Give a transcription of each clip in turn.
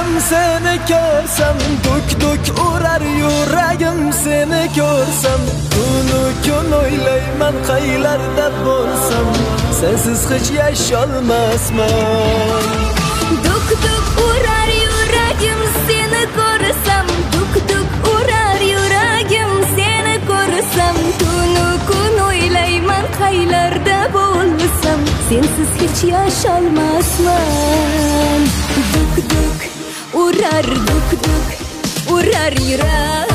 seni ko'rsam, duk urar yuragim seni ko'rsam. Kunu kun o'ylayman qaylarda bo'lsam, sensiz hech yasholmasman. Duk urar yuragim seni ko'rsam, duk urar yuragim seni ko'rsam. Kunu kun o'ylayman qaylarda bo'lsam, sensiz hech yasholmasman. Duk urar yuragim.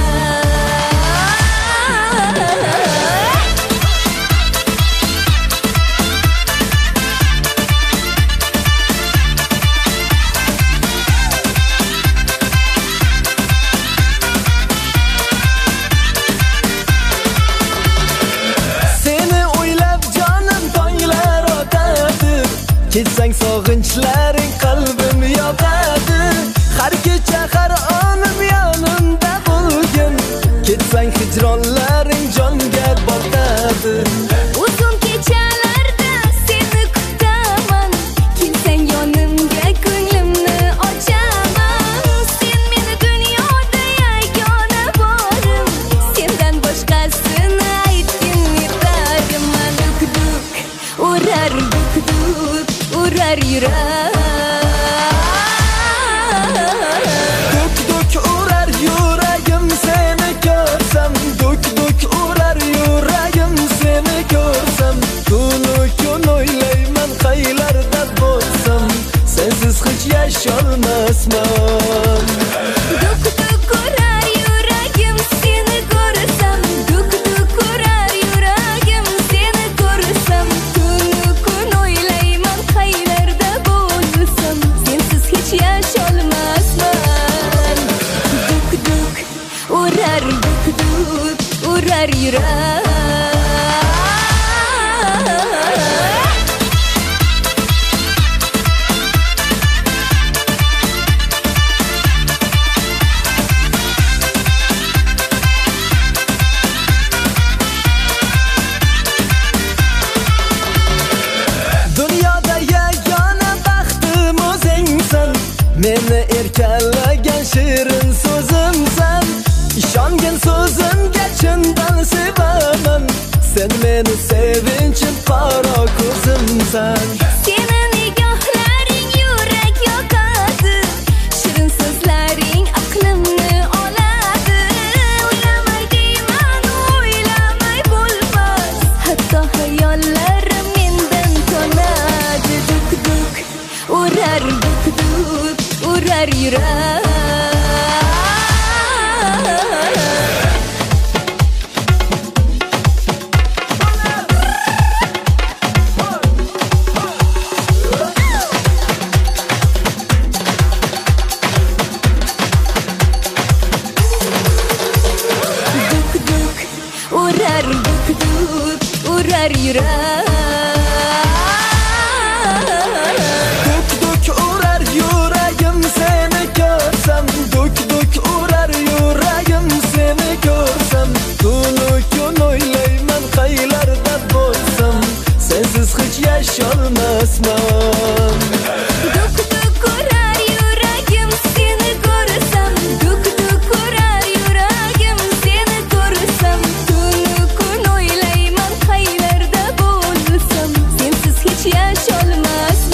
Ketsang sog'inchlaring qalbim yoqadi. Har kecha har onim yonimda bo'lgin. Ketsang hijronlaring jonga botadi. Uzun kechalarda seni kutaman. Kelsang yonimga ko'nglimni ochaman. Sen meni dunyoda yagona borim. Sendan boshqasini aytgin yetadiman. Urar yuragim. Duk urar yuragim seni ko'rsam, duk urar yuragim seni ko'rsam. Kunu kun o'ylayman qaylarda bo'lsam, sensiz hech yasholmasman. Duk urar yuragim seni ko'rsam, duk urar yuragim seni ko'rsam. Kunu kun o'ylayman qaylarda bo'lsam, sensiz hech yasholmasman. Duk urar yuragim. Dunyoda yagona baxtim o'zingsan, meni erkalagan shirin so'zimsan. Ishongin so'zimga chindan sevaman, sen meni sevinchim qaro ko'zimsan. Seni nigohlaring yurak yoqadi, shirin so'zlaring aqlimni oladi. O'ylamay deyman, o'ylamay bo'lmas, hatto hayollarim mendan tonadi. Duk urar yuragim. Urar yuragim. Duk urar yuragim seni ko'rsam, duk urar yuragim seni ko'rsam. Kunu kun o'ylayman qaylarda bo'lsam, sensiz hech yasholmasman. Duk urar yuragim seni ko'rsam, duk urar yuragim seni ko'rsam. Kunu kun o'ylayman qaylarda bo'lsam, sensiz hech yasholmasman.